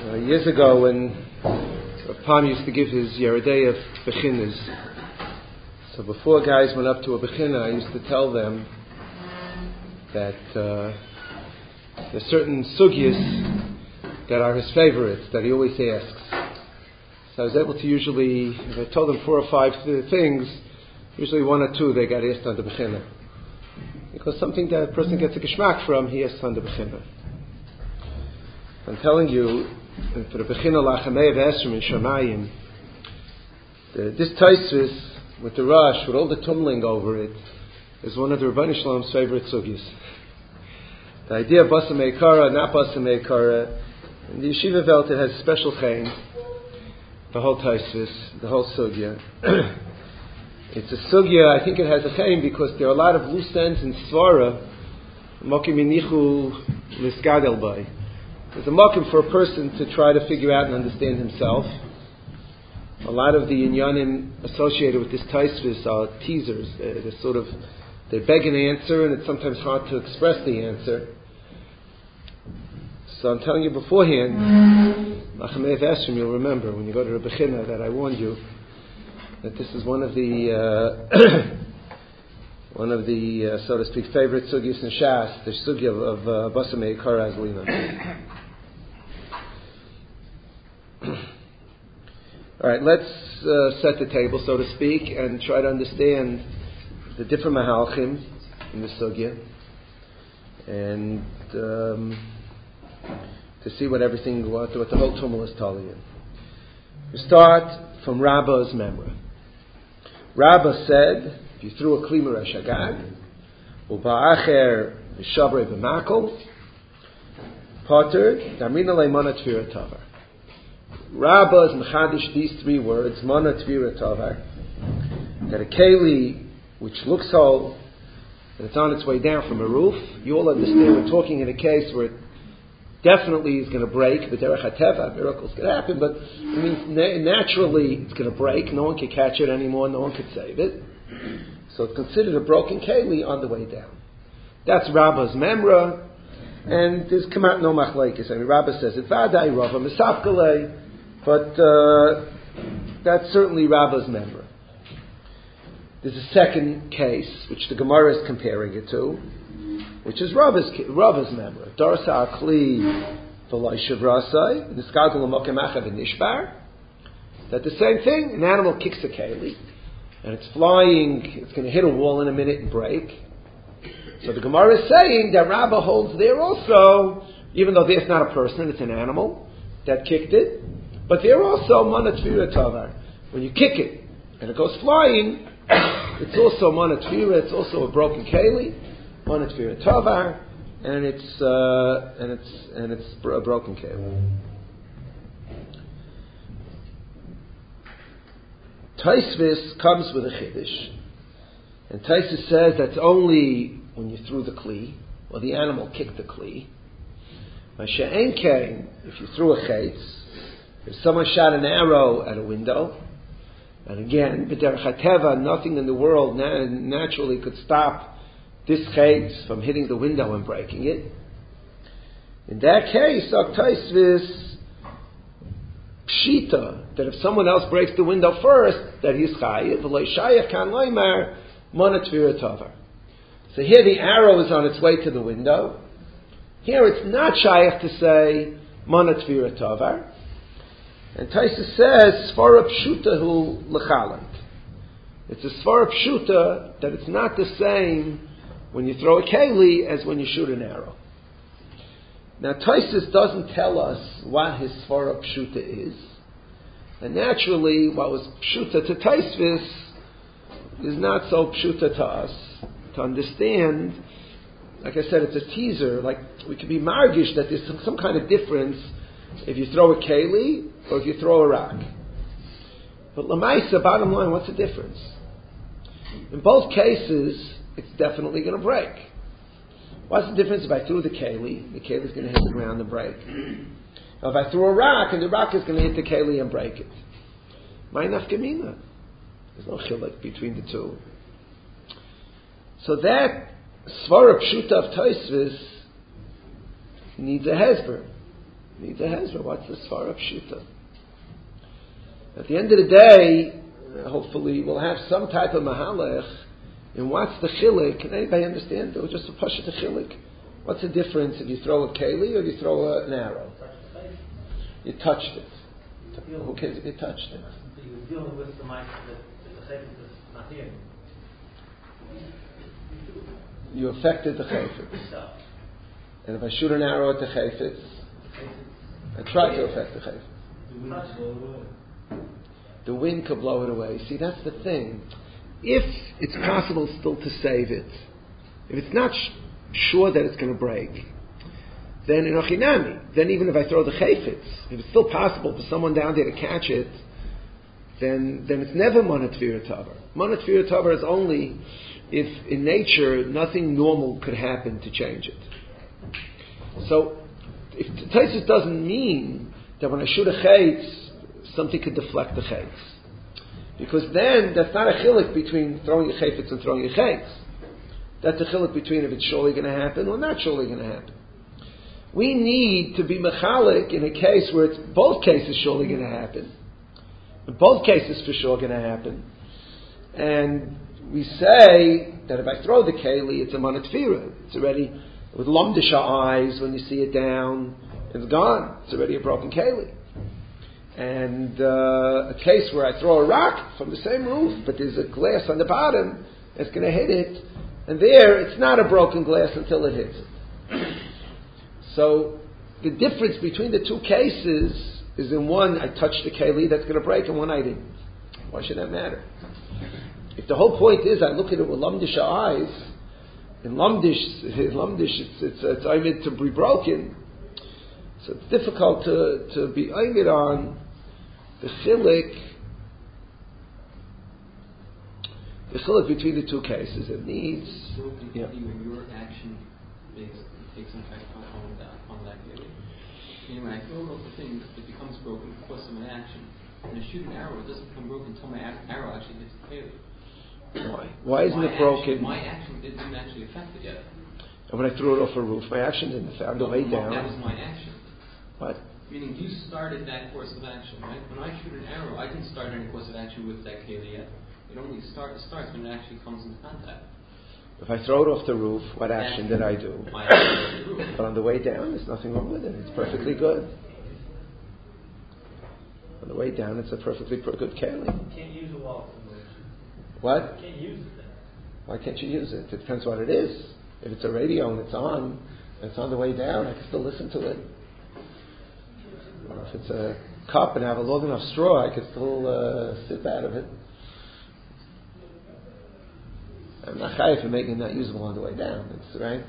Years ago, when Pam used to give his Yeridei of Bechinas, so before guys went up to a Bechina, I used to tell them that there's certain sugyas that are his favorites that he always asks. So I was able to usually, if I told them 4 or 5 things, usually 1 or 2 they got asked on the Bechina. Because something that a person gets a geschmack from, he asks on the Bechina. I'm telling you, for the Bechina Lachamei V'Esrim in Shamayim, this Taisvis with the Rush, with all the tumbling over it, is one of the Rebbeinu Shalom's favorite sugyas. The idea of Basam Eikara, not Basam Eikara, in the Yeshiva Welt it has special chain, the whole Taisvis, the whole sugya. It's a sugya, I think it has a chain because there are a lot of loose ends in Svara, Mokim Inichu Lisgadel Bay. There's a mokim for a person to try to figure out and understand himself. A lot of the inyanim associated with this taisvis are teasers. They beg an answer, and it's sometimes hard to express the answer. So I'm telling you beforehand, Lachamei V'Esrim, you'll remember when you go to the Bechina that I warned you that this is one of the so to speak, favorite sugyas in Shas, the sugya of Basam Eikara Azlina. All right, let's set the table, so to speak, and try to understand the different mahalchim in the sugya, and to see what the whole tumul is telling you. We start from Rabba's memra. Rabba said, if you threw a klimer ashagag, uba'acher v'shabrei b'makol, potter damrina le'mana tefira tavar. Rabba is mechadish these 3 words, mana tefira tavar, that a keli which looks whole, and it's on its way down from a roof. You all understand we're talking in a case where it definitely is going to break, but derech hateva, miracles can happen, but it means naturally it's going to break. No one can catch it anymore. No one can save it. So it's considered a broken keli on the way down. That's Rabba's memra, and there's come out no machlekes. I mean, Rabba says it vaday rava misafkalei, but that's certainly Rabba's memra. There's a second case which the Gemara is comparing it to, which is Rabba's memra. Darsa akli v'lai shavrasai niskadol l'mokemacha v'nishbar. That the same thing. An animal kicks a keli, and it's flying. It's going to hit a wall in a minute and break. So the Gemara is saying that Rabba holds there also, even though there's not a person, it's an animal that kicked it. But there also mana tefira tavar. When you kick it and it goes flying, it's also mana tefira. It's also a broken keli. Mana tefira tavar, and it's a broken keli. Taisvis comes with a chiddush, and Taisvis says that's only when you threw the kli, or the animal kicked the kli. Masha'en kain, if you threw a chetz, if someone shot an arrow at a window, and again, b'derech hateva, nothing in the world naturally could stop this chetz from hitting the window and breaking it. In that case, Taisvis pshita, that if someone else breaks the window first, that he's chayiv, v'lo shayach kan loymar mana tefira tavar. So here the arrow is on its way to the window. Here it's not shayach to say mana tefira tavar. And Taisa says svara pshuta hu lechalent. It's a svara pshuta that it's not the same when you throw a keli as when you shoot an arrow. Now Taisus doesn't tell us what his svara pshuta is, and naturally, what was pshuta to Taisvis is not so pshuta to us to understand. Like I said, it's a teaser. Like we could be margish that there's some kind of difference if you throw a keli or if you throw a rock. But lamaisa, bottom line, what's the difference? In both cases, it's definitely going to break. What's the difference if I threw the keli is going to hit the ground and break? Now if I threw a rock, and the rock is going to hit the keli and break it. My nafkamina. There's no chilek between the two. So that svara pshuta of Taisvis needs a hezber. Needs a hezbollah. What's the svara pshita? At the end of the day, hopefully we'll have some type of mahalech. And what's the chilik? Can anybody understand? It was just a pasha to chilik. What's the difference if you throw a keli or you throw an arrow? You touched it. Who cares if you touched it? You're dealing with the mic that the chayfetz is not here. You affected the chayfetz. And if I shoot an arrow at the chayfetz, I try to affect the chayfetz. The wind could blow it away. See, that's the thing. If it's possible still to save it, if it's not sure that it's going to break, then in Ochinami, then even if I throw the chayfetz, if it's still possible for someone down there to catch it, then it's never Monat Tvira Tavar. Monat Tvira Tavar is only if in nature nothing normal could happen to change it. So, if Taisus doesn't mean that when I shoot a chaytz, something could deflect the chaytz. Because then, that's not a chilik between throwing a chayfetz and throwing a chaytz. That's a chilik between if it's surely going to happen or not surely going to happen. We need to be mechalik in a case where it's both cases surely going to happen. In both cases for sure going to happen. And we say that if I throw the keli, it's a manatfira. It's already, with lomdisha eyes, when you see it down, it's gone. It's already a broken keli. And a case where I throw a rock from the same roof, but there's a glass on the bottom that's going to hit it, and there it's not a broken glass until it hits it. So the difference between the two cases is in one I touched the keli that's going to break, and one I didn't. Why should that matter? If the whole point is I look at it with lamdish eyes, in lamdish it's aimed to be broken. So it's difficult to be aimed on the chilik between the two cases. It needs when your action takes effect on that keli. Anyway, I throw off the thing, it becomes broken because of my action. When I shoot an arrow, it doesn't become broken until my arrow actually hits the keli. Why? Why isn't it broken? My action didn't actually affect it yet. And when I threw it off a roof, my action didn't affect it. I'm way down. That was my action. What? Meaning you started that course of action, right? When I shoot an arrow, I didn't start any course of action with that keli yet. It only starts when it actually comes into contact. If I throw it off the roof, what action did I do? My action off the roof. But on the way down, there's nothing wrong with it. It's perfectly good. On the way down, it's a perfectly good keli. You can't use a wall. What? You can't use it then. Why can't you use it? It depends what it is. If it's a radio and it's on the way down, I can still listen to it. Or if it's a cup and I have a long enough straw, I can still sip out of it. I'm not chayav for making it not usable on the way down. It's right.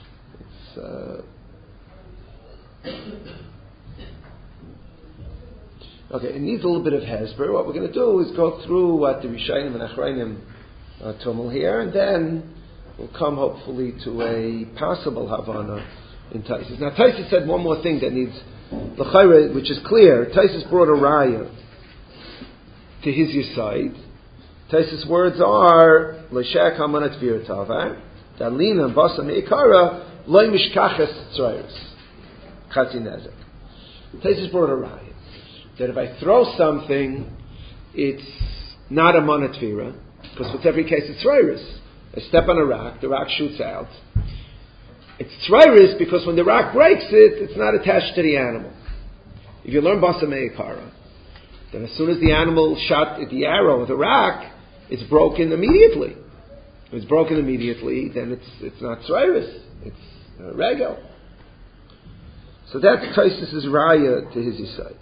Okay. It needs a little bit of hesber. What we're going to do is go through what the Rishayim and Achrayim tumul here, and then we'll come hopefully to a possible Havana in Taisus. Now Taisus said one more thing that needs l'chayre, which is clear. Taisus brought a raya to his side. Taisus' words are l'shek hamanat v'yirtava dalina basa meikara loy mishkaches tzrayus chatzi nezek. Taisus brought a raya that if I throw something, it's not a manat v'ira, because with every case it's tzrayus. I step on a rock, the rock shoots out. It's tzrayus because when the rock breaks it's not attached to the animal. If you learn basa meikara, then as soon as the animal shot the arrow with the rock, it's broken immediately. If it's broken immediately, then it's not tzrayus, it's regel. So that's Taisus' raya to his side.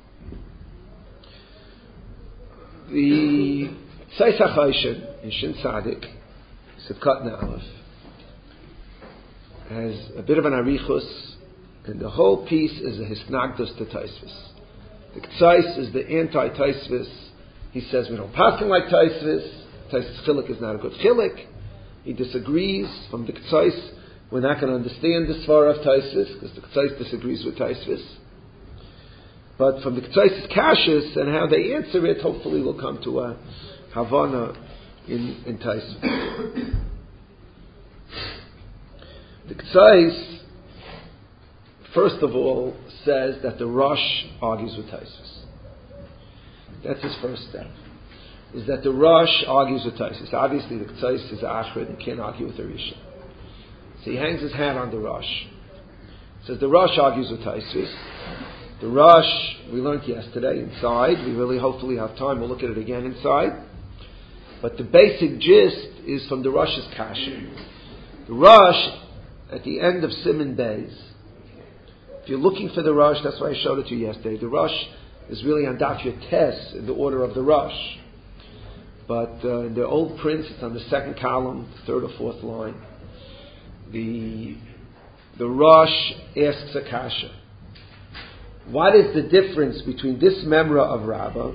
The Tzais HaChayshin in Shin Tzadik, Sivkat Na'alef, has a bit of an arichus, and the whole piece is a hisnagdus to Taisvis. The Tzais is the anti-Taisvis. He says we don't pass him like Taisvis. Taisvis chilik is not a good chilik. He disagrees from the Tzais. We're not going to understand the svara of Taisvis because the Tzais disagrees with Taisvis. But from the Tzais' kashas and how they answer it, hopefully we'll come to a Havana in Taisvis. The Tzais first of all, says that the Rosh argues with Tosfos. That's his first step. Is that the Rosh argues with Tosfos. Obviously, the Ktsos is Achrid and can't argue with the Rishon. So he hangs his hat on the Rosh. Says the Rosh argues with Tosfos. The Rosh, we learned yesterday inside. We really hopefully have time. We'll look at it again inside. But the basic gist is from the Rosh's Kasha. The Rosh, at the end of Siman Beis, if you're looking for the Rosh, that's why I showed it to you yesterday. The Rosh is really on Daf Yotes in the order of the Rosh. But in the old prints, it's on the second column, third or fourth line. The Rosh asks a Kasha. What is the difference between this memra of Rava,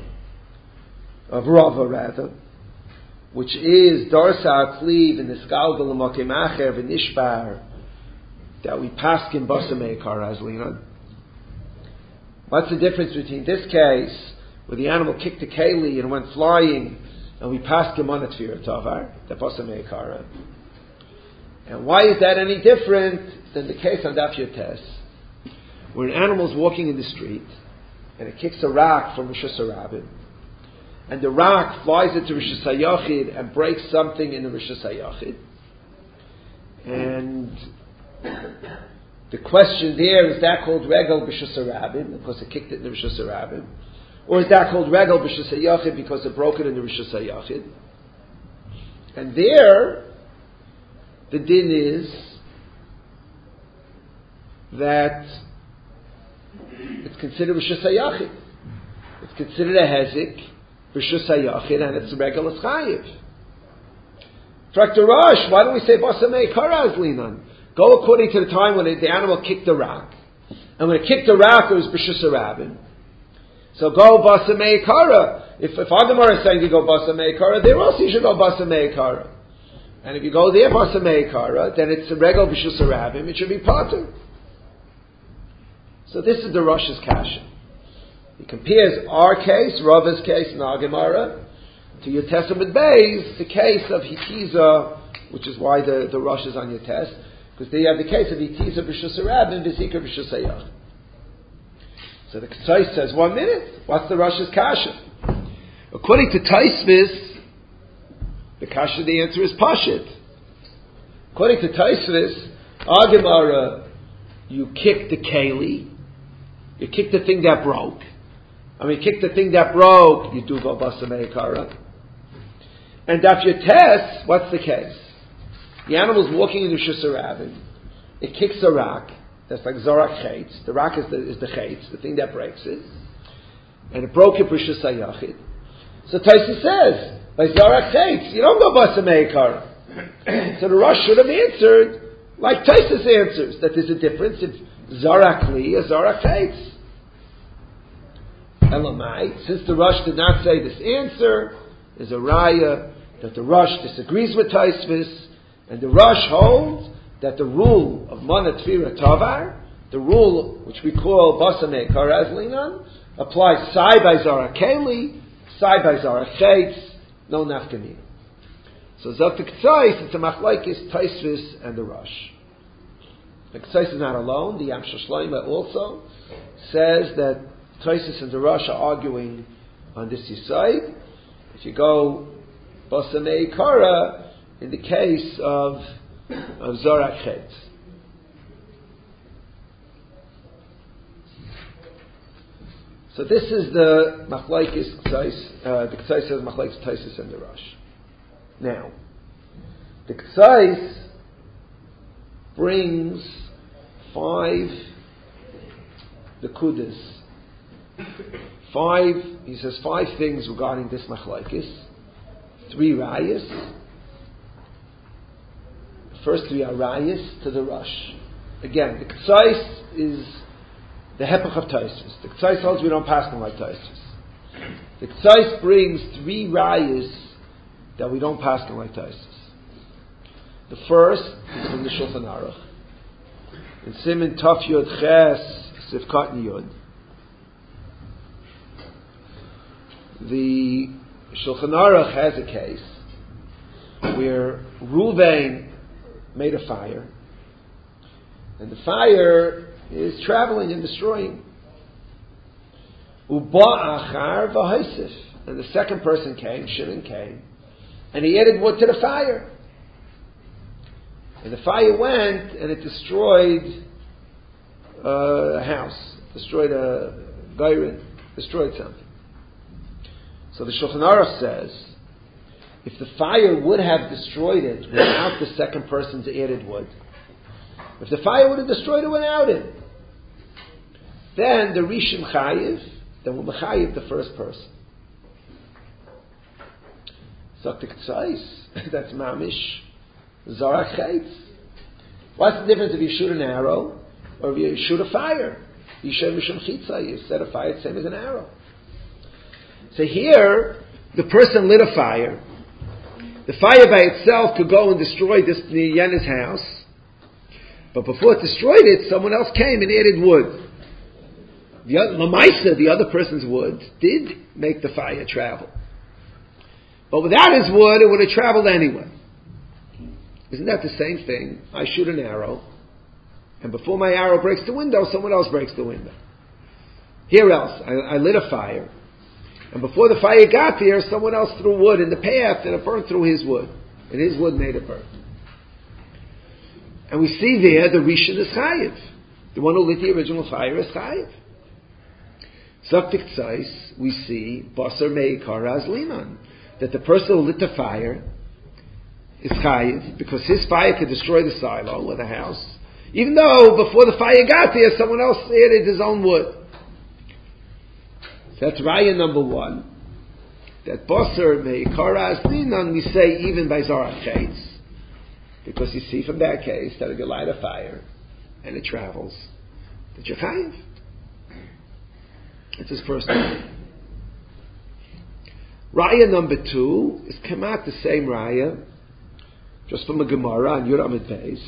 which is Darsa Atzliv and Niskalgal L'Mokim Acher v'Nishbar, that we paskin Basamei Karazlina? What's the difference between this case, where the animal kicked the keli and went flying, and we paskin on a Tfira Tavar, the Basamei Kara? And why is that any different than the case on Daf Yotes, where an animal is walking in the street, and it kicks a rock from Rosh Hashanah, and the rock flies into Rosh Hashanah and breaks something in the Rosh Hashanah. And the question there, is that called Regel B'Shus Harabim, because it kicked it in the Rosh Hashanah? Or is that called Regel B'Shus Hayachid because it broke it in the Rosh Hashanah? And there, the din is that it's considered Rosh Hashanah. It's considered a Hezek, B'Shus Hayachid, and it's a Regel Chayiv. Dr. Rosh, why don't we say Basamei Kara Linan? Go according to the time when the animal kicked the rock. And when it kicked the rock, it was B'Shus Harabim. So go Basamei Kara. If our Gemara is saying you go Basamei Kara, there also you should go Basamei Kara. And if you go there Basamei Kara, then it's a Regel B'Shus Harabim, it should be Pater. So this is the Rosh's Kasha. He compares our case, Rava's case in our Gemara, to Yotes Amud Beis, the case of Hitiza, which is why the Rosh is on Yotes, because they have the case of Hitiza B'Shus Harabim, V'Zikr B'Shus Hayach. So the Ktsos says, 1 minute, what's the Rosh's Kasha? According to Tosfos, the Kasha, the answer is Pashit. According to Tosfos, our Gemara, you kick the Keli, you kick the thing that broke. Kick the thing that broke, you do go Basamei Kara. And Daf Yotes, what's the case? The animal's walking in the Rosh Hashanah, it kicks a rock, that's like Zorak Chetz. The rock is the Chetz, the thing that breaks it. And it broke it Rosh Hashanah. So Tosfos says, by Zorak Chetz, you don't go Basamei Kara. So the Rosh should have answered, like Tosfos answers, that there's a difference if Zorak Li or Zorak Chetz. Elamai, since the Rosh did not say this answer, there's a raya that the Rosh disagrees with Tosfos, and the Rosh holds that the rule of Mana Tfira Tavar, the rule which we call Basamei Karaz Linan, applies Sai by Zara Keli, Sai by Zara Chetz, no Nafkamina. So Zot Ktsos, it's a machlokes Tosfos and the Rosh. The Ktsos is not alone. The Yamshel Shlomo also says that Tosfos and the Rosh are arguing on this side. If you go Basamei Kara in the case of Zorak Chetz. So this is the machlokes Ktsos. The Ktsos says machlokes Tosfos and the Rosh. Now, the Ktsos brings 5 nekudas. He says 5 things regarding this machlokes. 3 rayas. The first 3 are rayas to the Rosh. Again, the Ktsos is the hepech of Tosfos. The Ktsos holds we don't pass them like Tosfos. The Ktsos brings 3 rayas that we don't pass them like Tosfos. The first is from the Shulchan Aruch. In Siman Taf Yod Ches Sivkat Yod. The Shulchan Aruch has a case where Ruvain made a fire, and the fire is traveling and destroying. Uba'achar v'haisif. And the second person came, Shimon came, and he added wood to the fire. And the fire went and it destroyed a house, destroyed a gairin, destroyed something. So the Shulchan Aruch says, if the fire would have destroyed it without the second person's added wood, if the fire would have destroyed it without it, then the Rishon Chayiv, then we'll Mechayiv the first person. Zaktik Tzais, that's Mamish Zarach Chaitz. What's the difference if you shoot an arrow or if you shoot a fire? You shoot Mishum Chitza, you set a fire, it's the same as an arrow. So here, the person lit a fire. The fire by itself could go and destroy this Yena's house. But before it destroyed it, someone else came and added wood. The other person's wood did make the fire travel. But without his wood, it would have traveled anyway. Isn't that the same thing? I shoot an arrow, and before my arrow breaks the window, someone else breaks the window. Here else, I lit a fire, and before the fire got there, someone else threw wood in the path, and it burned through his wood. And his wood made it burn. And we see there the Rishon is Chayiv. The one who lit the original fire is Chayiv. Zaktik Tzais, we see Basar Meikar Azlinan, that the person who lit the fire is Chayiv, because his fire could destroy the silo or the house, even though before the fire got there, someone else added his own wood. So that's Raya number one. That Basar Meikar Azlinan, we say even by Zarach Chaitz, because you see from that case that if you light a fire and it travels, that you're Chayiv. It's his first one. Raya number two is Kamat, the same Raya, just from a Gemara on Yud Amid Beis.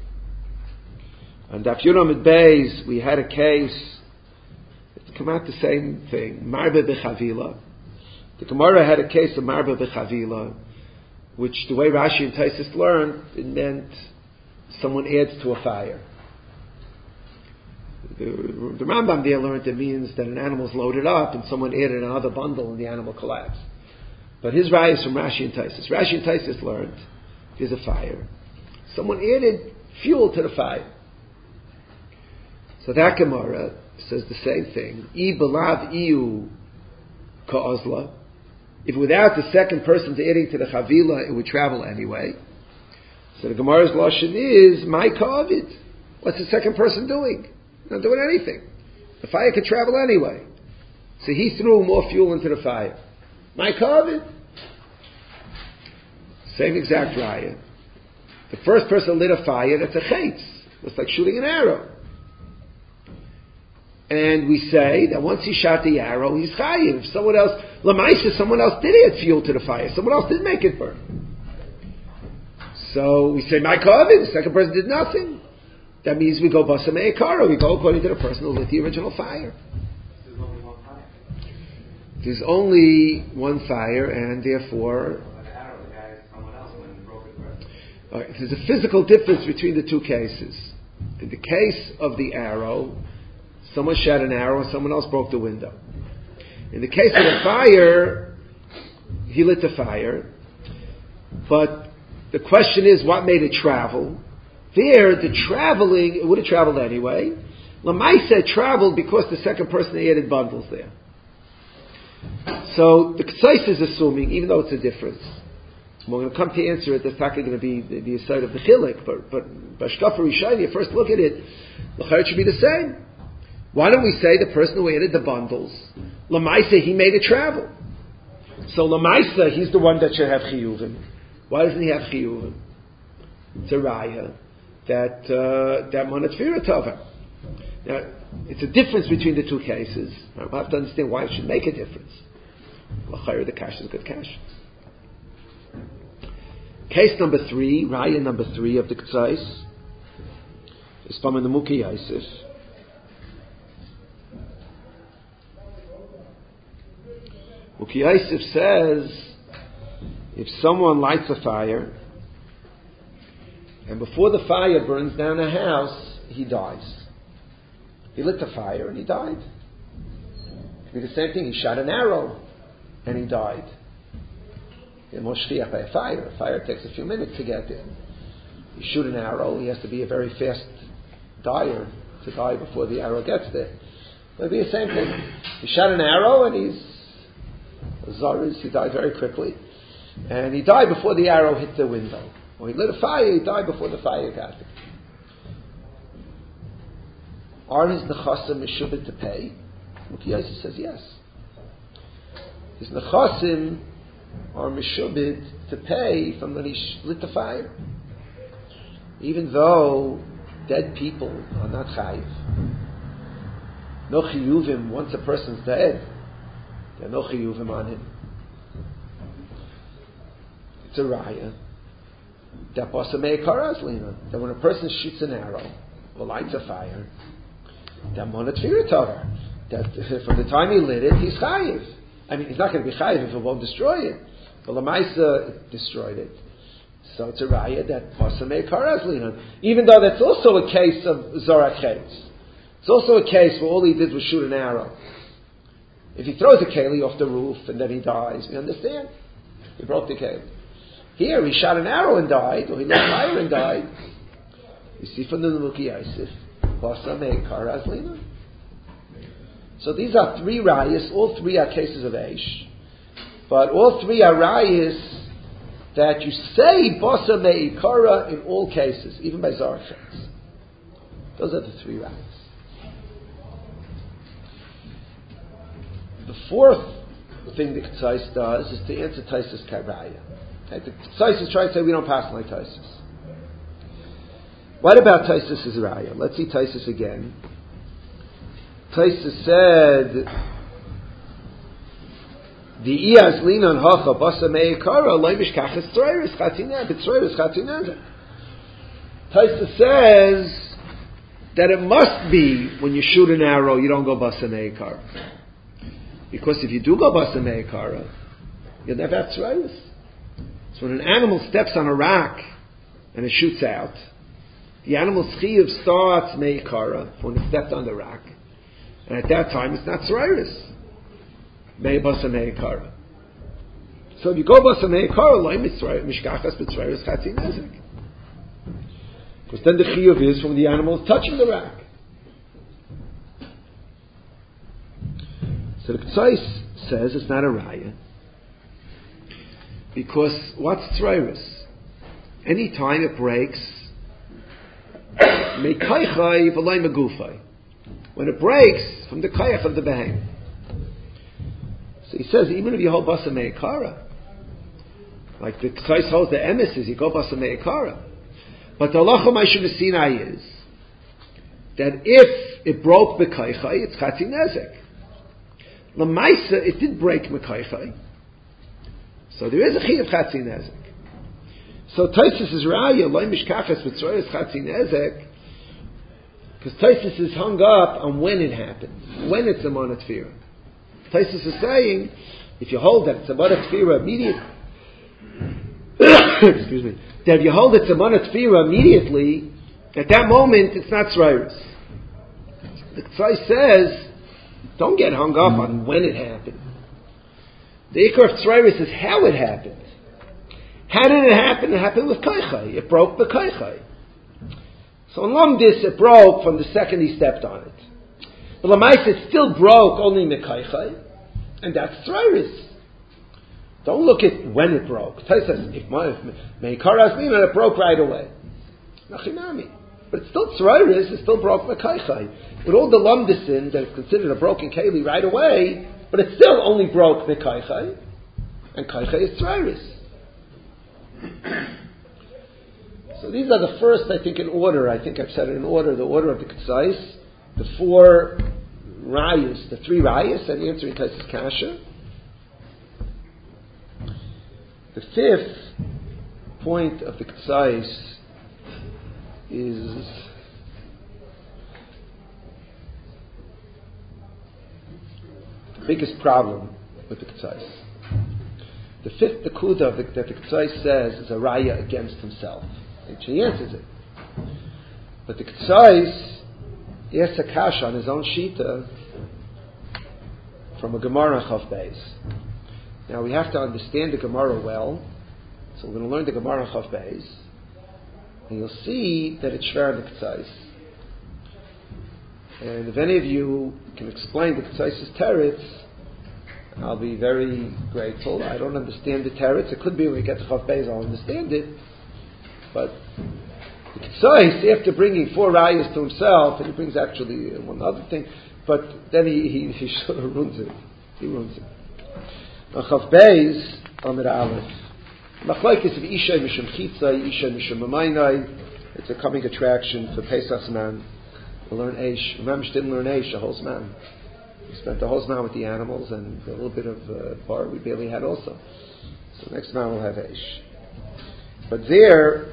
And after Yud Amid Beis, we had a case, it's Kamat, the same thing, Marbe B'Chavila. The Gemara had a case of Marbe B'Chavila, which the way Rashi and Taisus learned, it meant someone adds to a fire. The Rambam there learned it means that an animal is loaded up and someone added another bundle and the animal collapsed. But his raya is from Rashi and Taisus. Rashi and Taisus learned there's a fire. Someone added fuel to the fire. So that Gemara says the same thing. I belav iu ka'ozla. If without the second person adding to the chavila, it would travel anyway. So the Gemara's lashon is my ka'avid. What's the second person doing? Not doing anything. The fire could travel anyway. So he threw more fuel into the fire. My ka'avid. Same exact raya. The first person lit a fire, that's a chaitz. It's like shooting an arrow. And we say that once he shot the arrow, he's chayiv. If someone else, Lamaisa, someone else did add fuel to the fire. Someone else did make it burn. So we say, my ka'avid, the second person did nothing. That means we go basam me'ekara, we go according to the person who lit the original fire. There's only one fire. There's only one fire, and therefore... The arrow, the guy is someone else when he broke it first. There's a physical difference between the two cases. In the case of the arrow, someone shot an arrow and someone else broke the window. In the case of the fire, he lit the fire, but the question is what made it travel? There, the traveling, it would have traveled anyway. Lamaisa traveled because the second person added bundles there. So the Ksais is assuming, even though it's a difference, we're going to come to answer it, that's not going to be the side of the chilik, but Bashkafa Rishayim, you first look at it, the chayot should be the same. Why don't we say the person who added the bundles, Lamaisa, he made it travel. So Lamaisa, he's the one that should have chiyuvim. Why doesn't he have chiyuvim? It's a raya that monatfira tova. Now, it's a difference between the two cases. We'll have to understand why it should make a difference. The cash is a good cash. Case number 3, raya number 3 of the Ktsais, is from the Muki Yosef. Muki Yosef says, if someone lights a fire, and before the fire burns down a house, he dies. He lit a fire and he died. It could be the same thing. He shot an arrow and he died. Moshchiach by a fire. A fire takes a few minutes to get there. You shoot an arrow, he has to be a very fast dyer to die before the arrow gets there. It would be the same thing. He shot an arrow and he died very quickly. And he died before the arrow hit the window. Or he lit a fire, he died before the fire got there. Are his nechasim meshubit to pay? Rabbi Yosef says yes. His nechasim are meshubit to pay from when he lit the fire. Even though dead people are not chayiv. No chiyuvim, once a person's dead, there are no chiyuvim on him. It's a raya. That when a person shoots an arrow or lights a fire, that from the time he lit it, he's chayiv. I mean, he's not going to be chayiv if it won't destroy it. But Lamaisa destroyed it. So it's a raya that pasamei karazlinan. Even though that's also a case of zorakhetz. It's also a case where all he did was shoot an arrow. If he throws a keli off the roof and then he dies, we understand. He broke the keli. Here, he shot an arrow and died, or he lit fire and died. You see from the Nemuki Yosef, pasamei karazlinan. So these are three rayas. All three are cases of Eish. But all three are rayas that you say basa me'ikara in all cases, even by Zarachetz. Those are the three rayas. The fourth thing the Ketzais does is to answer Taisus Karaya. Okay? The Ketzais is trying to say we don't pass like Taisus. What about Taisus' raya? Let's see Taisus again. Taisus said, the iyaz linan hacha basa meikara loimish kachas tzreiris chatineh b'tzreiris chatineh. Taisus says that it must be when you shoot an arrow you don't go basa meikara, because if you do go basa meikara you'll never have tzreiris. So when an animal steps on a rock and it shoots out, the animal's chiyuv starts meikara when it stepped on the rock. And at that time, it's not tzreiris. Mei basa meikara. So if you go basa meikara, loy mishkachas b'tzreiris chatzi nezek. Because then the chiyuv is from the animal touching the rock. So the Ketzais says it's not a raya. Because what's tzreiris? Any time it breaks, meikaychai v'loy megufay. When it breaks from the kayach of the behem. So he says, even if you hold basa meikara, like the Ketzais holds the emes is, you go basa meikara. But the halacha ma'aseh v'sinai is that if it broke b'kaychai, it's chatzi nezek. L'maisa, it did break b'kaychai. So there is a chi of chatzi nezek. So Taisus is raya, loy mishkachas b'tzreiris chatzi nezek, because Taisus is hung up on when it happened, when it's a monat tefira. Taisus is saying, if you hold that it's a monat tefira immediately, excuse me, that if you hold it's a monat tefira immediately, at that moment it's not tzreiris. The Ketzai says, don't get hung up on when it happened. The ikar of tzreiris is how it happened. How did it happen? It happened with kaychai. It broke the kaychai. So in Lamdis, it broke from the second he stepped on it. But Lamais, it still broke only Mekaychai, and that's tzreiris. Don't look at when it broke. Tais says, if Meikar Aslina, it broke right away. Nachinami. But it's still tzreiris, it still broke Mekaychai. With all the Lamdisin that is considered a broken Keli right away, but it still only broke Mekaychai, and Kaychai is tzreiris. So these are the first, I think, in order. I think I've said it in order. The order of the Ketzais, the four rayas, the three rayas, and answering Taisus Kasha. The fifth point of the Ketzais is the biggest problem with the Ketzais. The fifth Nekuda that the Ketzais says is a raya against himself. And he answers it. But the Ketzais he asks a kasha on his own shita from a Gemara Chav Beis. Now we have to understand the Gemara well, so we're going to learn the Gemara Chav Beis, and you'll see that it's shver the Ketzais. And if any of you can explain the Ketzais' teretz, I'll be very grateful. I don't understand the teretz. It could be when we get to Chav Beis I'll understand it, but the Ketzais, after bringing 4 rayas to himself, and he brings actually one other thing, but then he sort of ruins it. He ruins it. Chav Beis Amid Aleph. Machlokes of Isha Mishum Chitzai, Isha Mishum Mamainai. It's a coming attraction for Pesach's man. We'll learn Eish. Remember, she didn't learn Eish, a whole man. We spent the whole man with the animals and a little bit of bar we barely had also. So next man we'll have Eish. But there,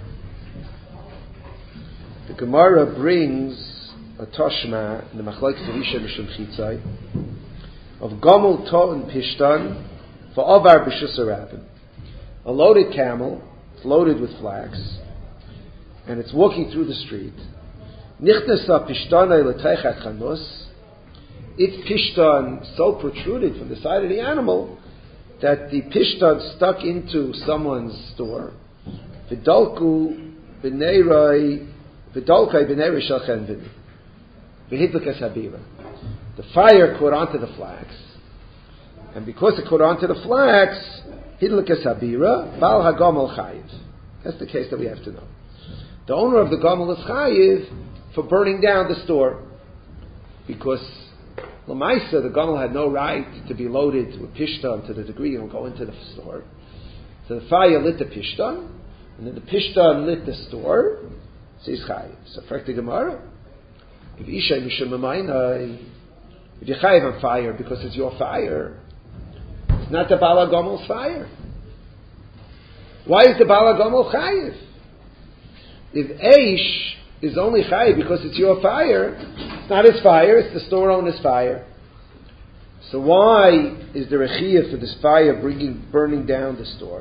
the Gemara brings a Toshma in the Machlokes of Isha Mishum Chitzai of Gomel To and Pishtan for Avar B'Shus Rabin. A loaded camel, it's loaded with flax, and it's walking through the street. Nichnasa Pishtanai L'Teichat Chanus. Its Pishtan so protruded from the side of the animal that the Pishtan stuck into someone's store. V'dolkai b'nei shel vini. V'hidlikas habira. The fire caught onto the flax, and because it caught onto the flax, hidlikas habira, bal hagomel chayiv. That's the case that we have to know. The owner of the gomel is chayiv for burning down the store, because l'maisa the gomel had no right to be loaded with pishtan to the degree it will go into the store. So the fire lit the pishtan, and then the pishtan lit the store. So he's chayiv. So for the Gemara, if isha mishum mamainai, if you're chayiv on fire because it's your fire, it's not the Bala Gomel's fire. Why is the Bala Gomel chayiv? If Eish is only chayiv because it's your fire, it's not his fire, it's the store owner's fire. So why is there a chiyuv for this fire burning down the store?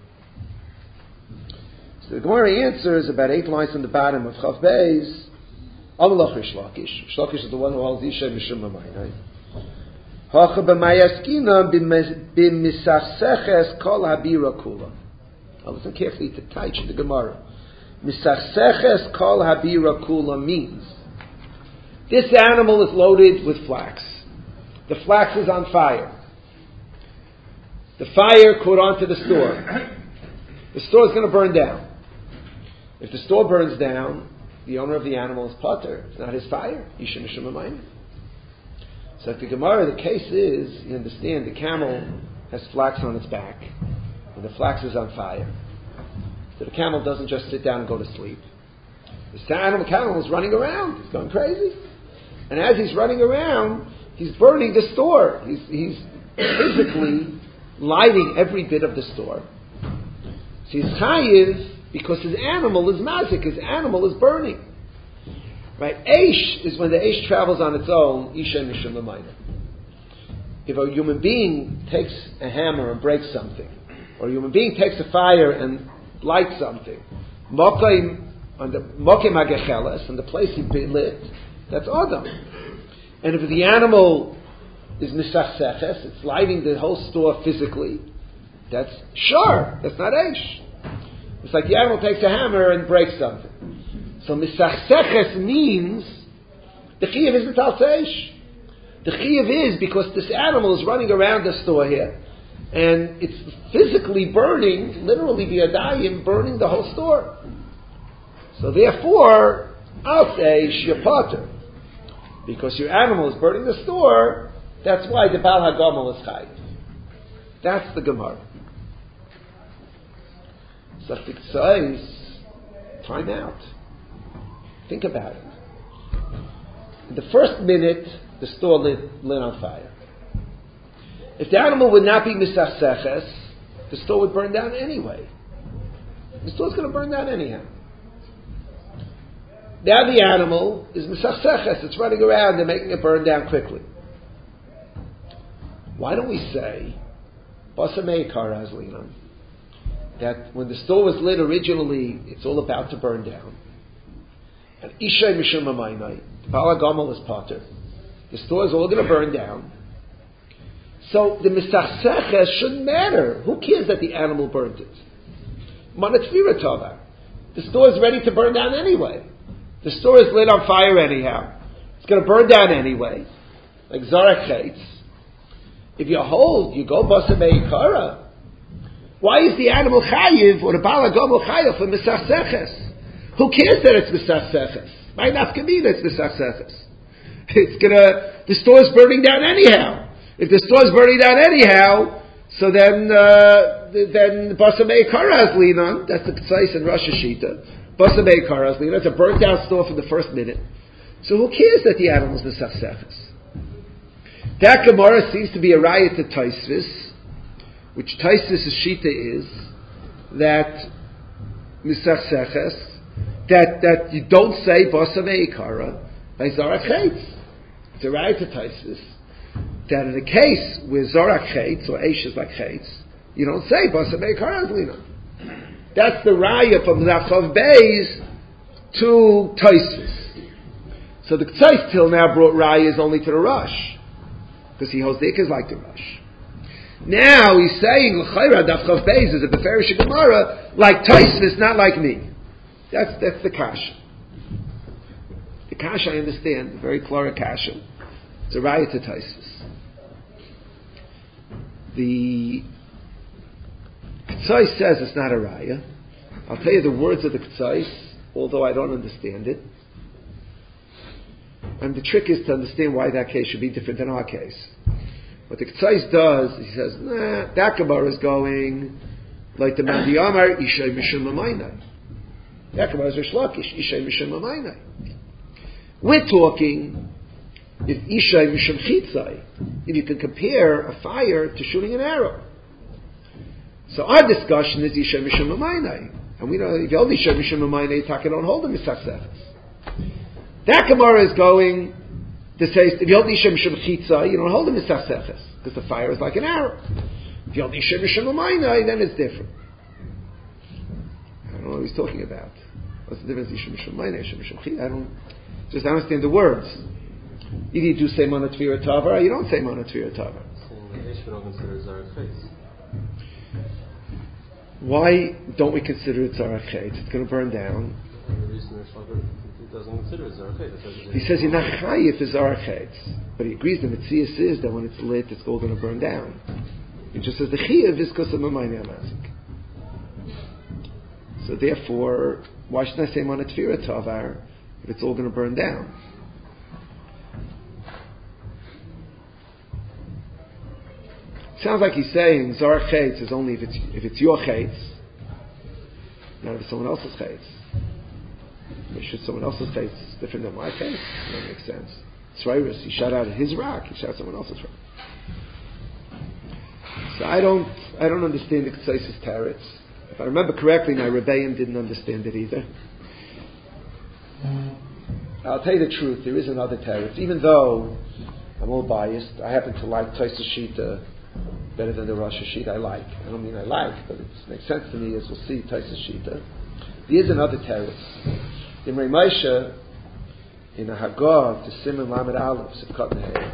So the Gemara answers about 8 lines on the bottom of Chav Beis. Amalach Rish Lakish. Rish Lakish is the one who holds Isha Mishum Mamainai. Hacha b'mayaskina b'misachseches kol habira kula. I listen carefully to Taich the Gemara. Misachseches kol habira kula means this animal is loaded with flax. The flax is on fire. The fire caught onto the store. The store is going to burn down. If the store burns down, the owner of the animal is potter. It's not his fire. Isha Mishum Mamainai. So at the Gemara, the case is, you understand, the camel has flax on its back, and the flax is on fire. So the camel doesn't just sit down and go to sleep. The camel is running around. He's going crazy. And as he's running around, he's burning the store. He's physically lighting every bit of the store. So he's chayiv because his animal is mazik. His animal is burning. Right? Eish is when the Eish travels on its own, Isha Mishum Mamainai. If a human being takes a hammer and breaks something, or a human being takes a fire and lights something, Mokim HaGecheles, and the place he lit, that's Adam. And if the animal is Misachseches, it's lighting the whole store physically, that's Shar, that's not Eish. It's like the animal takes a hammer and breaks something. So misachseches means the chiyuv isn't al seish. The chiyuv is because this animal is running around the store here, and it's physically burning, literally biyadayim, burning the whole store. So therefore, al seish you're potter, because your animal is burning the store. That's why the Bal HaGomel is chayiv. That's the Gemara. So time out. Think about it. In the first minute, the store lit on fire. If the animal would not be misachseches, the store would burn down anyway. The store's going to burn down anyhow. Now the animal is misachseches. It's running around. They're making it burn down quickly. Why don't we say, Basamei Karazlinan, that when the store was lit originally, it's all about to burn down. And Isha Mishum Mamainai, Bala Gomel is potter. The store is all going to burn down. So the Misachseches shouldn't matter. Who cares that the animal burnt it? Manatvira Tava. The store is ready to burn down anyway. The store is lit on fire anyhow. It's going to burn down anyway. Like Zarek Chaitz. If you go Basa Meikara. Why is the animal chayiv or the Bala Gomel chayiv for Misachseches? Who cares that it's Misachseches? Might not be that it's Misachseches. The store is burning down anyhow. If the store is burning down anyhow, so then Basa Meikara has linan. That's the K'tzais and Rosh Hashita. Basa Meikara has linan. It's a burnt down store from the first minute. So who cares that the animal is Misachseches? That Gemara seems to be a riot to Taisvis, which Taisvis' Shita is that Misachseches, that you don't say Basa Meikara by Zarak Chaitz. It's a riot to Taisvis. That in a case where Zarak Chaitz or Eish is like Chaitz, you don't say Basa Meikara Azlina. That's the raya from Zachav Beis to Taisvis. So the K'tzais till now brought rayas only to the Rosh, because he holds the Ikaz like the Rosh. Now he's saying L'chayra Zachav Beis is a Beferish Gemara like Taisvis, not like me. That's the kasha. The kasha I understand, the very clear kasha. It's a raya to Taisvis. The K'tzais says it's not a raya. I'll tell you the words of the K'tzais, although I don't understand it. And the trick is to understand why that case should be different than our case. What the K'tzais does, he says, that Gemara is going like the Mandi Amar, Ishay Mishum Lamainai. That Gemara is Rish Lakish, Ishay Mishum Lamainai. We're talking if Ishay Mishum Chitzai, if you can compare a fire to shooting an arrow. So our discussion is Ishay Mishum Lamainai. And we know if you hold Ishay Mishum Lamainai, you don't hold them Misachseches. That Gemara is going to say, if you hold Ishay Mishum Chitzai, you don't hold them Misachseches, because the fire is like an arrow. If you hold Ishay Mishum Lamainai, then it's different. I don't know what he's talking about. What's the difference? Ishay Mishum Lamainai, Ishay Mishum Chitzai. I don't understand the words. Either you do say Mana Tvira Tavar, or you don't say Mana Tvira Tavar. Why don't we consider it Zarak Chaitz? It's going to burn down. He doesn't consider it Zarak Chaitz. He says you're not chayiv for Zarak Chaitz, but he agrees the Metzias is that when it's lit, it's all going to burn down. He just says the chayiv is because of Mamayne Amazik. So therefore, why should I say Mana Tvira Tavar if it's all going to burn down? Sounds like he's saying Zarak Chaitz is only if it's your Chaitz, not if it's someone else's Chaitz. Should someone else's Chaitz different than my Chaitz? That makes sense. Tzrayris, he shot out his rock, he shot someone else's rock. So I don't understand the K'tzais' teretz. If I remember correctly, my Rebbeim didn't understand it either. I'll tell you the truth, there is another teretz. Even though I'm all biased, I happen to like Taisvis Shita better than the Rosh Hashita I like. I don't mean I like, but it makes sense to me as we'll see Taisvis Shita. There is another teretz. In Rei Moshe, in a Haggadah to Siman Lamed Aleph, Sivkat Neher,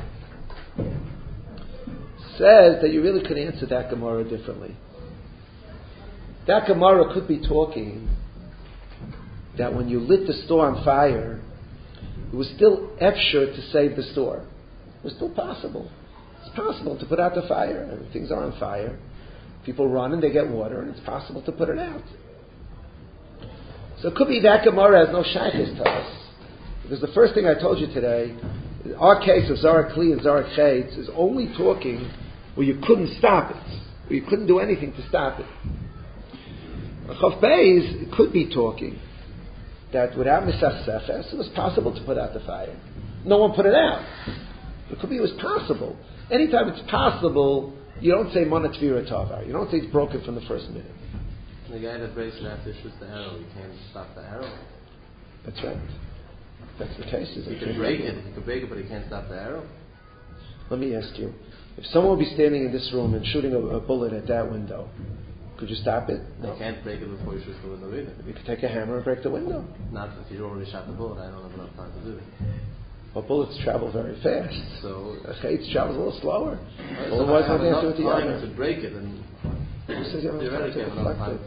says that you really could answer that Gemara differently. That Gemara could be talking that when you lit the store on fire, it was still efshar to save the store. It was still possible. It's possible to put out the fire. Things are on fire. People run and they get water, and it's possible to put it out. So it could be that Gemara has no shaykhis to us. Because the first thing I told you today, our case of Zarak Kli and Zarak Chaitz is only talking where you couldn't stop it, where you couldn't do anything to stop it. Chav Beis, it could be talking that without Misachseches, it was possible to put out the fire. No one put it out. It could be it was possible. Anytime it's possible, you don't say Mana Tvira Tavar. You don't say it's broken from the first minute. The guy that breaks it after shoots the arrow, you can't stop the arrow. That's right. That's the case. You can break it, but you can't stop the arrow. Let me ask you, if someone would be standing in this room and shooting a bullet at that window, could you stop it? No. You can't break it before you shoot the window either. You could take a hammer and break the window. Not if you already shot the bullet. I don't have enough time to do it. Well, bullets travel very fast. So Chaitz travels a little slower. so Well, why if I have can't they answer enough with the time other? to break it, and Who says you have enough time theoretically to have enough deflect time it?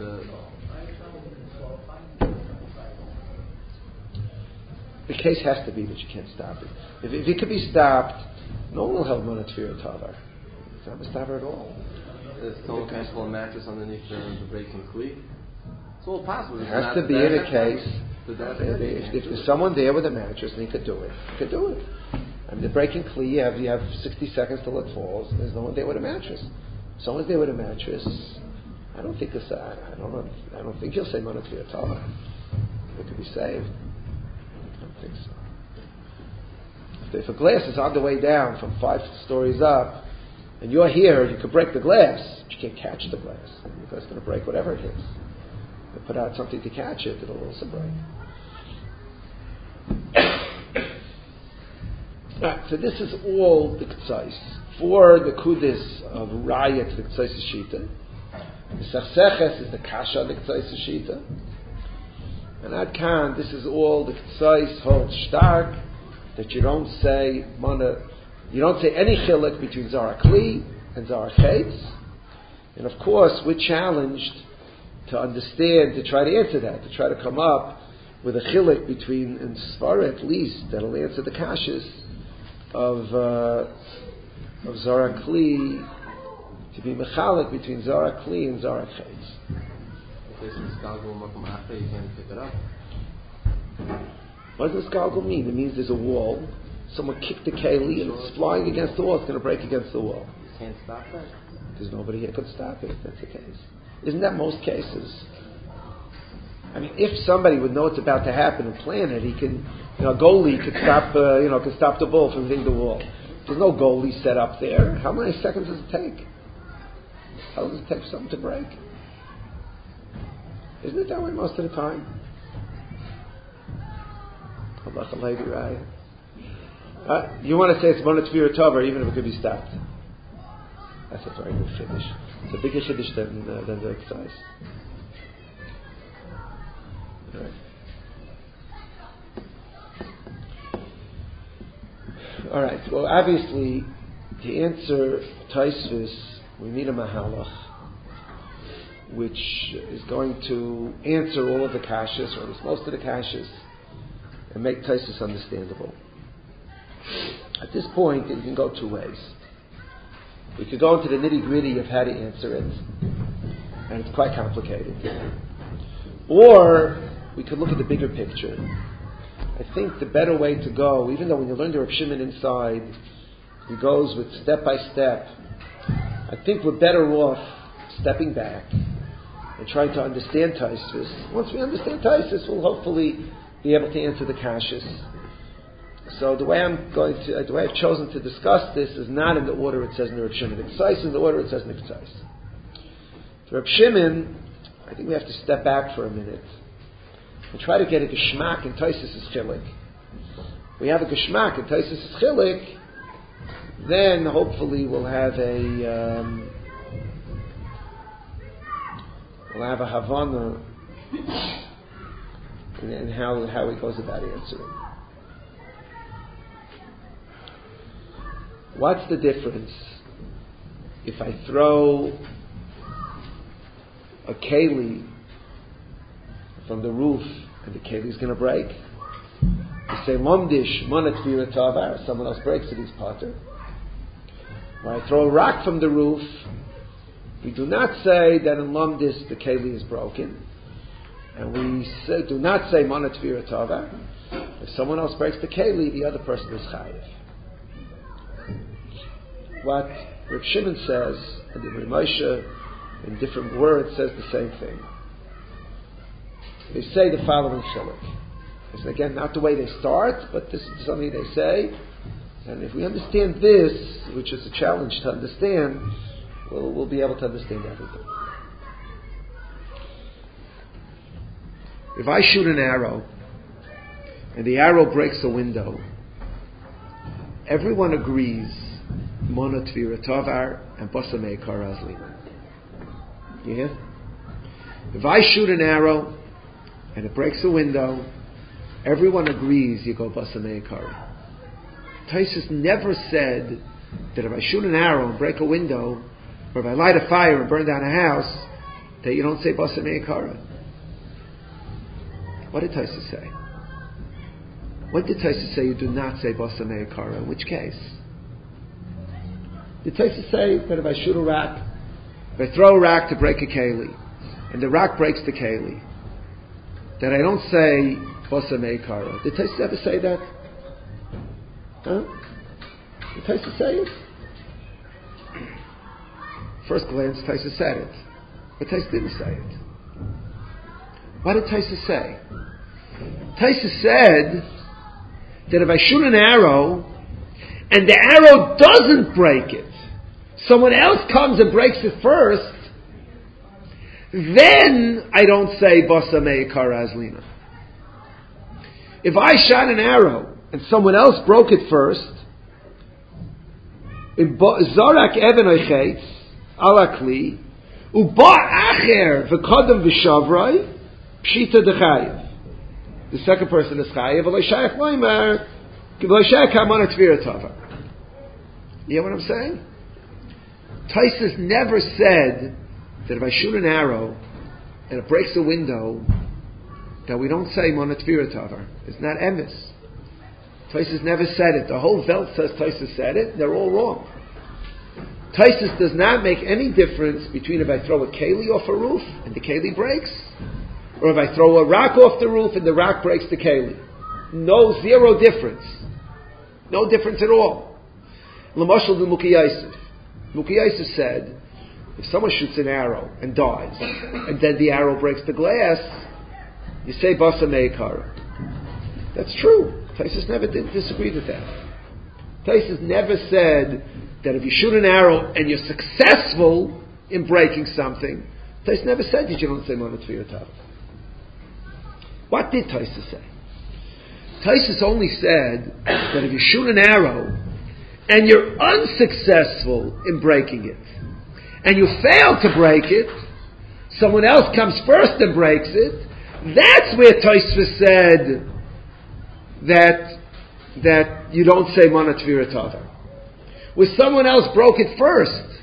to. The case has to be that you can't stop it. If it could be stopped, no one will help Mana Tefira Tavar. It's not Mustavar at all. If someone can pull a mattress underneath the breaking cleat, it's all possible. It has to be in a case. If there's someone there with a mattress and he could do it, he could do it. I mean, the breaking cleat, you have 60 seconds till it falls. There's no one there with a mattress. If someone's there with a mattress, I don't think I don't think he'll say Mana Tefira Tavar. It could be saved. I don't think so. If a glass is on the way down from 5 stories up, and you're here, you could break the glass, but you can't catch the glass. The glass is going to break whatever it hits. You put out something to catch it, it'll also break. Right, so this is all the K'tzais. For the Kudis of Raya to the K'tzais Shita, the Sechseches is the Kasha of the K'tzais Shita, and Ad Kan, this is all the K'tzais hold stark, that you don't say any chiluk between Zara Kli and Zara Chaitz. And of course, we're challenged to understand, to try to answer that, to try to come up with a chiluk between, in Svara at least, that'll answer the kashas of Zara Kli, to be mechalik between Zara Kli and Zara Chaitz. You can't pick it up. What does galgal mean? It means there's a wall. Someone kicked the keli and it's flying against the wall. It's going to break against the wall. You can't stop that. There's nobody here could stop it if that's the case. Isn't that most cases? I mean, if somebody would know it's about to happen and plan it, he can, a goalie could stop, could stop the ball from hitting the wall. There's no goalie set up there. How many seconds does it take? How long does it take for something to break? Isn't it that way most of the time? You want to say it's Mana Tefira Tavar even if it could be stopped. That's a very good Chiddush. It's a bigger Chiddush than the exercise. All right. Well, obviously, to answer Taisvis, we need a Mahalach, which is going to answer all of the kashas, or at least most of the kashas, and make Taisvis understandable. At this point, it can go two ways. We could go into the nitty-gritty of how to answer it, and it's quite complicated. Or we could look at the bigger picture. I think the better way to go, even though when you learn the Reb Shimon inside, he goes with step by step, I think we're better off stepping back and trying to understand Taisvis. Once we understand Taisvis, we'll hopefully be able to answer the kashas. So the way I've chosen to discuss this is not in the order it says in the Reb Shimon. It's in the order it says in the K'tzais. The Reb Shimon, I think we have to step back for a minute and try to get a geschmack in Taisvis' chilik. We have a geschmack in Taisvis' chilik, then hopefully we'll have a Havana in how he goes about answering. What's the difference if I throw a keli from the roof and the keli is going to break? You say Momdish Mana Tefira Tavar, someone else breaks it, he's potter. Or I throw a rock from the roof, we do not say that in Lomdis the keli is broken, and we do not say Mana Tefira Tavar. If someone else breaks the keli, the other person is chayiv. What Reb Shimon says, and the Reb Moshe, in different words, says the same thing. They say the following shiluk. It's again not the way they start, but this is something they say. And if we understand this, which is a challenge to understand, we'll be able to understand everything. If I shoot an arrow, and the arrow breaks a window, everyone agrees Mana Tefira Tavar and Basamei Karazli. Yeah? If I shoot an arrow and it breaks a window, everyone agrees you go Basamei Kara. Taisus never said that if I shoot an arrow and break a window, or if I light a fire and burn down a house, that you don't say Basa Me'ikara. What did Taisus say? When did Taisus say you do not say Basa Me'ikara? In which case? Did Taisus say that if I shoot a rock, if I throw a rock to break a keli, and the rock breaks the keli, that I don't say Basa Me'ikara? Did Taisus ever say that? Huh? Did Taisus say it? First glance, Taisus said it. But Taisus didn't say it. What did Taisus say? Taisus said that if I shoot an arrow and the arrow doesn't break it, someone else comes and breaks it first, then I don't say Basa Me'ikara Azlina. If I shot an arrow and someone else broke it first, Zarak Even Oichetz Ala Kli Uba Acher V'Kodem V'Shavrai Pshita Dechayev. The second person is Chayev V'Lo Shayach Loimer V'Lo Shayach Hamon Tvira Tava. You know what I'm saying? Taisus never said that if I shoot an arrow and it breaks a window, that we don't say Mon Tvira Tava. It's not emes. Taisus never said it. The whole Welt says Taisus said it. They're all wrong. Taisus does not make any difference between if I throw a keli off a roof and the keli breaks, or if I throw a rock off the roof and the rock breaks the keli. No, zero difference. No difference at all. L'mashal the Muki Yosef. Muki Yosef said, if someone shoots an arrow and dies, and then the arrow breaks the glass, you say Basa Me'ikara. That's true. Taisus never disagreed with that. Taisus never said that if you shoot an arrow and you're successful in breaking something, Taisus never said that you don't say Mon Tvira Tava. What did Taisus say? Taisus only said that if you shoot an arrow and you're unsuccessful in breaking it, and you fail to break it, someone else comes first and breaks it, that's where Taisus said that you don't say Mon Tvira Tava. Where someone else broke it first,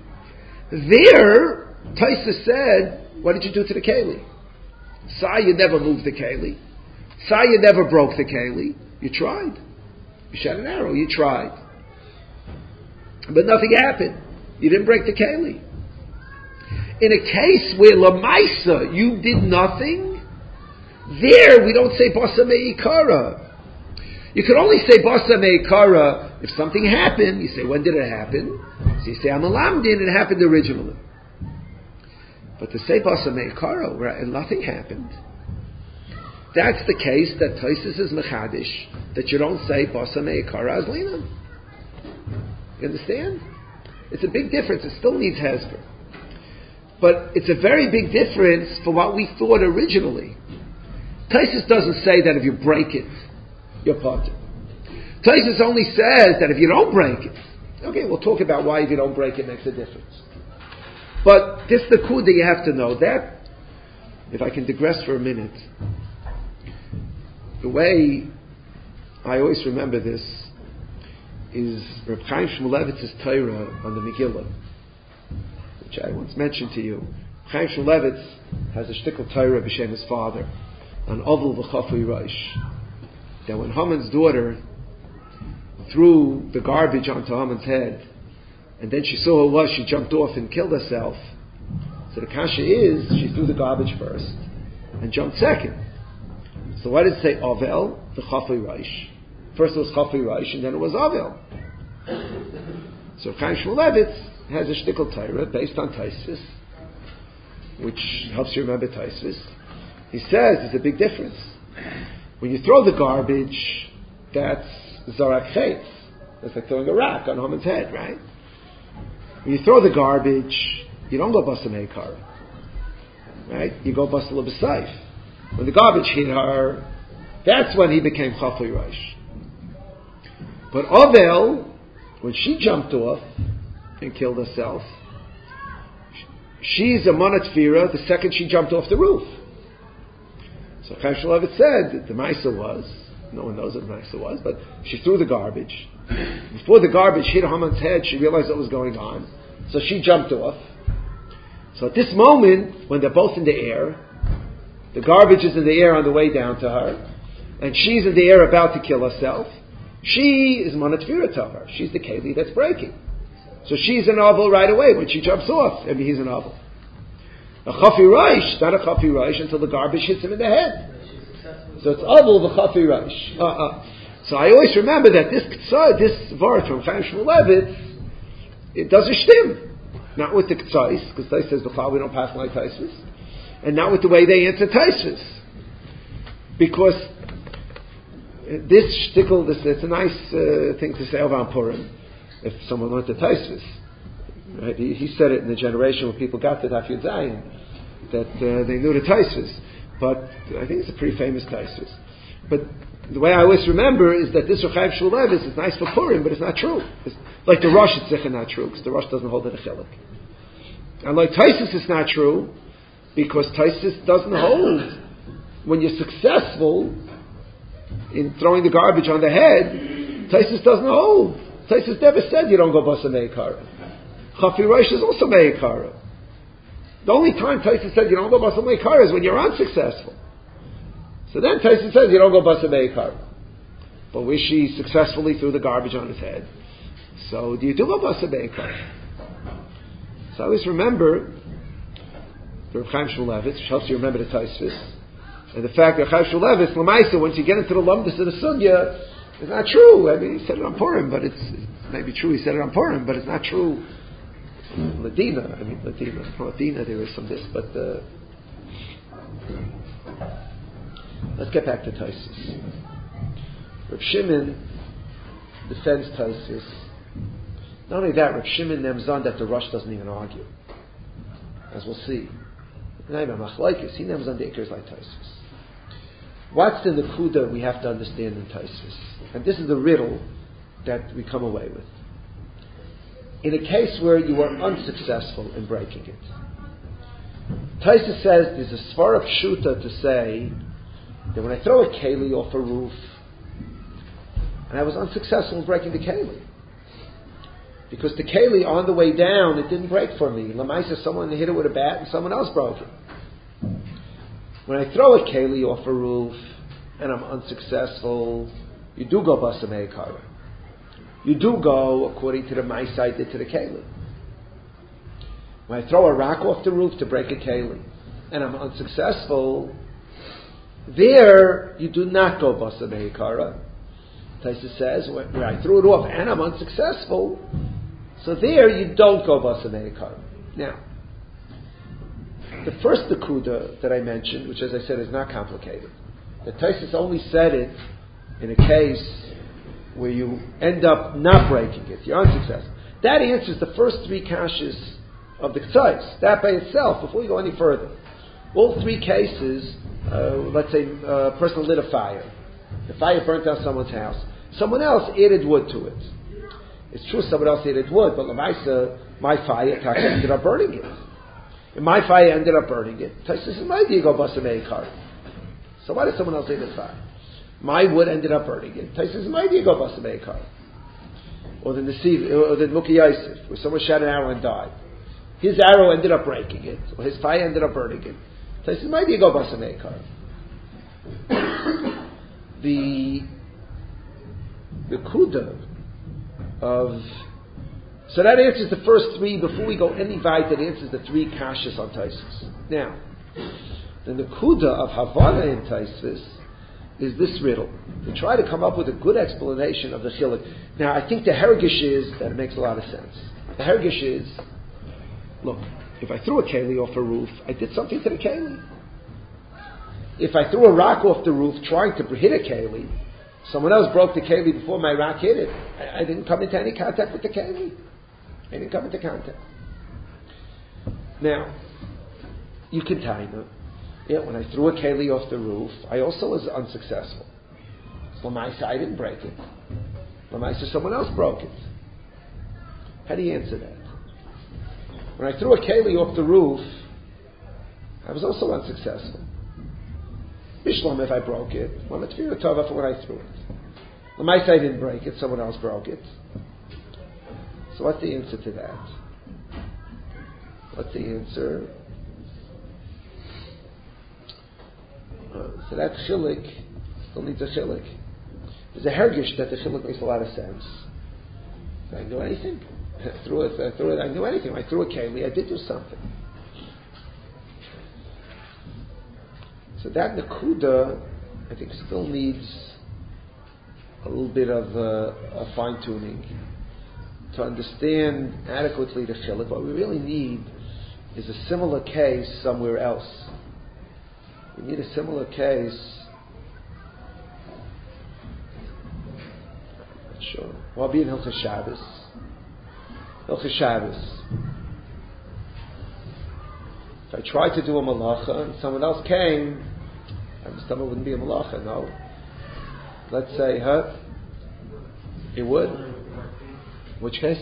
there Taisus said, what did you do to the keli? Say you never moved the keli. Say you never broke the keli. You tried. You shot an arrow. You tried. But nothing happened. You didn't break the keli. In a case where Lamaisa, you did nothing, there we don't say Basa Me'ikara. You can only say Basa Me'ikara if something happened. You say, when did it happen? So you say, Amalamdin, it happened originally. But to say Basa Me'ikara, where nothing happened, that's the case that Taisus is Mechadish, that you don't say Basa Me'ikara Azlina. You understand? It's a big difference. It still needs Hezber. But it's a very big difference for what we thought originally. Taisus doesn't say that if you break it, you're potter. Taisus only says that if you don't break it, okay, we'll talk about why if you don't break it makes a difference. But this the kuda you have to know that, if I can digress for a minute, the way I always remember this is Reb Chaim Shmulevitz's Torah on the Megillah, which I once mentioned to you. Chaim Shmulevitz has a shtickle Torah b'shem his father on Ovel v'Chafui Rosh, that when Haman's daughter threw the garbage onto Haman's head, and then she saw who it was, she jumped off and killed herself. So the kasha is, she threw the garbage first and jumped second. So why did it say Ovel v'Chafui Rosh? First it was Chafui Rosh, and then it was Ovel. So Chaim Shmulevitz has a shtickle Torah based on Taisus, which helps you remember Taisus. He says there's a big difference. When you throw the garbage, that's Zarak Chetz. That's like throwing a rock on Haman's head, right? When you throw the garbage, you don't go Basa Me'ikara. Right? You go Basa L'B'Saif. When the garbage hit her, that's when he became Chafui Rosh. But Ovel, when she jumped off and killed herself, she's a Mon Tvira the second she jumped off the roof. So Chaim Shmulevitz said that the Maisa was No one knows what Maisa was, but she threw the garbage. Before the garbage hit Haman's head, she realized what was going on. So she jumped off. So at this moment, when they're both in the air, the garbage is in the air on the way down to her, and she's in the air about to kill herself, she is Manatfira to her. She's the Keli that's breaking. So she's an Avel right away when she jumps off. I mean, he's an Avel. A Chafi Reish, not a Chafi Reish until the garbage hits him in the head. So it's Avel the Chafi Reish. So I always remember that this word from Chaim Shmulevitz, it does a shtim. Not with the K'tzais, because Tais says, we don't pass like Taisvis. And not with the way they answer Taisvis. Because this shtickle, it's a nice thing to say over Purim, if someone learned the Taisvis. Right? He said it in the generation when people got to Daf Yud Zayin, that they knew the Taisvis. But I think it's a pretty famous Taisvis. But the way I always remember is that this Rechaim Shmulevitz is nice for Purim, but it's not true. It's like the Rosh, it's sicher not true, because the Rosh doesn't hold it a chilik. And like Taisus, it's not true, because Taisus doesn't hold. When you're successful in throwing the garbage on the head, Taisus doesn't hold. Taisus never said you don't go basa meikara. Chafi Rosh is also meikara. The only time Taisus said you don't go basa meikara is when you're unsuccessful. So then Taisus says you don't go basa meikara. But where she successfully threw the garbage on his head, so do you do go basa meikara? So I always remember the Reb Chaim Shmulevitz, which helps you remember the Taisvis, and the fact that Chaim Shmulevitz, Lamaisa, once you get into the Lumdus of the Sugya, it's not true. I mean, he said it on Purim, but it's maybe true. He said it on Purim, but it's not true. Ladina, from Ladina there is some this, but let's get back to Taisus. Reb Shimon defends Taisus. Not only that, Reb Shimon nems on that the Rosh doesn't even argue, as we'll see. He nems on the Ikers like Taisus. What's the Nakuda we have to understand in Taisus? And this is the riddle that we come away with. In a case where you are unsuccessful in breaking it, Taisus says there's a Svara Pshuta to say that when I throw a keli off a roof and I was unsuccessful in breaking the keli, because the keli on the way down, it didn't break for me. Lamaisa, someone hit it with a bat and someone else broke it. When I throw a keli off a roof and I'm unsuccessful, you do go basa meikara. You do go according to the Maisa I did to the keli. When I throw a rock off the roof to break a keli and I'm unsuccessful, there you do not go basa meikara. Taisa says, when I threw it off and I'm unsuccessful, so there you don't go basa meikara. Now, the first Nakuda that I mentioned, which as I said is not complicated, that Taisus only said it in a case where you end up not breaking it, you're unsuccessful. That answers the first three kashas of the K'tzais. That by itself, before we go any further. All three cases, let's say a person lit a fire. The fire burnt down someone's house. Someone else added wood to it. It's true someone else added wood, but Lamaisa, my fire ended up burning it. And my fire ended up burning it. Taisus says, my idea go basa meikara. So why did someone else add the fire? My wood ended up burning it. Taisus says, my idea go basa meikara. Or the Nesiv, or the Muki Yosef, where someone shot an arrow and died. His arrow ended up breaking it, or his fire ended up burning it. Taisus says, my idea go basa meikara. The kuda of, so that answers the first three. Before we go any weiter, that answers the three kashas on Taisus. Now, the kuda of Havana in Taisus is this riddle. To try to come up with a good explanation of the chiluk. Now, I think the hergish is that it makes a lot of sense. The hergish is, look, if I threw a keli off a roof, I did something to the keli. If I threw a rock off the roof trying to hit a keli, someone else broke the keli before my rock hit it. I didn't come into any contact with the keli. I didn't come into contact. Now, you can tell me, when I threw a keli off the roof, I also was unsuccessful. Lamaisa, I didn't break it. Lamaisa, someone else broke it. How do you answer that? When I threw a keli off the roof, I was also unsuccessful. Bishlom if I broke it. Well, it's Tefillah Tova for when I threw it. L'maisa I didn't break it, someone else broke it. So what's the answer to that? What's the answer? So that chilik still needs a chilik. There's a hergish that the chilik makes a lot of sense. Did I do anything? I threw it, I knew anything. I threw a keli, I did do something. So that Nakuda, I think, still needs a little bit of a fine-tuning to understand adequately the chilik. What we really need is a similar case somewhere else. We need a similar case. I'm not sure. Well, be in Hilchos Shabbos. Hilchos Shabbos. If I tried to do a malacha and someone else came, my stomach wouldn't be a malacha. No. Let's say, it would. Which case?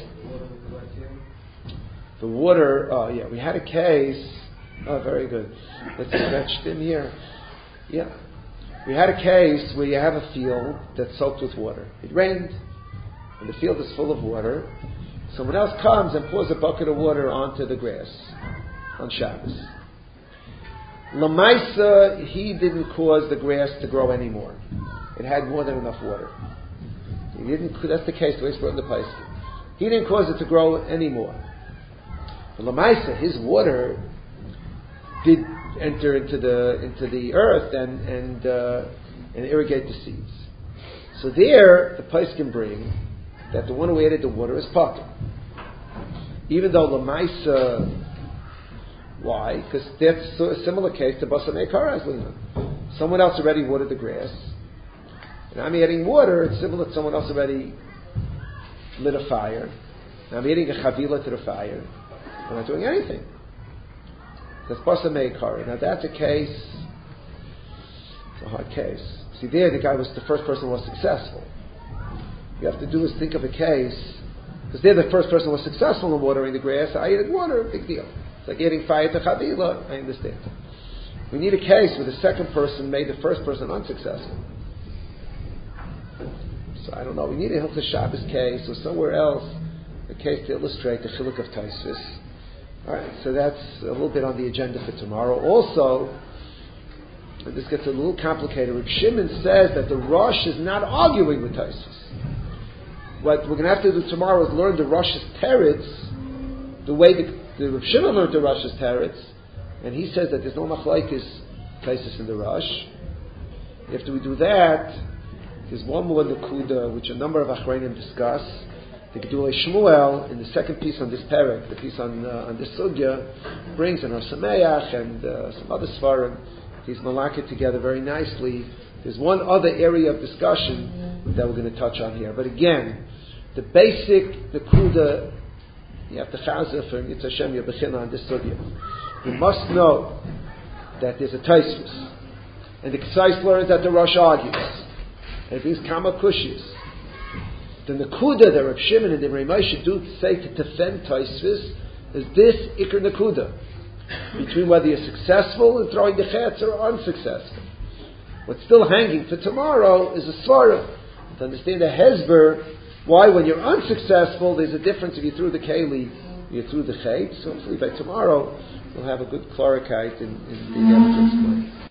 The water. Oh, yeah. We had a case. Oh, very good. Let's stretch in here. Yeah. We had a case where you have a field that's soaked with water. It rained, and the field is full of water. Someone else comes and pours a bucket of water onto the grass on Shabbos. Lamaisa, he didn't cause the grass to grow anymore. It had more than enough water. He didn't. That's the case the way it's brought in the Paiskim. He didn't cause it to grow anymore. But Lamaisa, his water did enter into the earth and irrigate the seeds. So there, the Paiskim bring that the one who added the water is Pater. Even though Lamaisa, why? Because that's a similar case to Basamei Karaz. Someone else already watered the grass, and I'm adding water. It's similar to someone else already lit a fire. And I'm adding a chavila to the fire. I'm not doing anything. That's Basamei Karaz. Now that's a case. It's a hard case. See, there the guy was the first person who was successful. You have to do is think of a case, because they're the first person who was successful in watering the grass. I added water, big deal. It's like adding fire to chavila. I understand. We need a case where the second person made the first person unsuccessful. So I don't know. We need a Hilchos Shabbos case or somewhere else, a case to illustrate the chiluk of Taisvis. All right, so that's a little bit on the agenda for tomorrow. Also, and this gets a little complicated. Reb Shimon says that the Rosh is not arguing with Taisvis. What we're going to have to do tomorrow is learn the Rosh's teretz, the way the Reb Shimon learned the Rosh's teretz, and he says that there's no machlokes Taisvis in the Rosh. After we do that, there's one more Nakuda which a number of Achreinim discuss. The Gedulei Shmuel in the second piece on this parak, the piece on this sugya, brings in Har Sameach and some other svarim. He's malaked together very nicely. There's one other area of discussion that we're going to touch on here. But again, the basic Nakuda, you have to chazah for Yitzhak Hashem Yabechina on this sugya. You must know that there's a Taisvis, and the Ksais learns that the Rosh argues, and it brings Kama Kushis. The Nakuda that Reb Shimon and the Reb Moshe do say to defend Taisvis is this Iker Nakuda, between whether you're successful in throwing the chetz or unsuccessful. What's still hanging for tomorrow is a svara. To understand the hezber, why when you're unsuccessful, there's a difference if you threw the keli, you threw the chetz. So hopefully by tomorrow we'll have a good clarikite in being able to explain.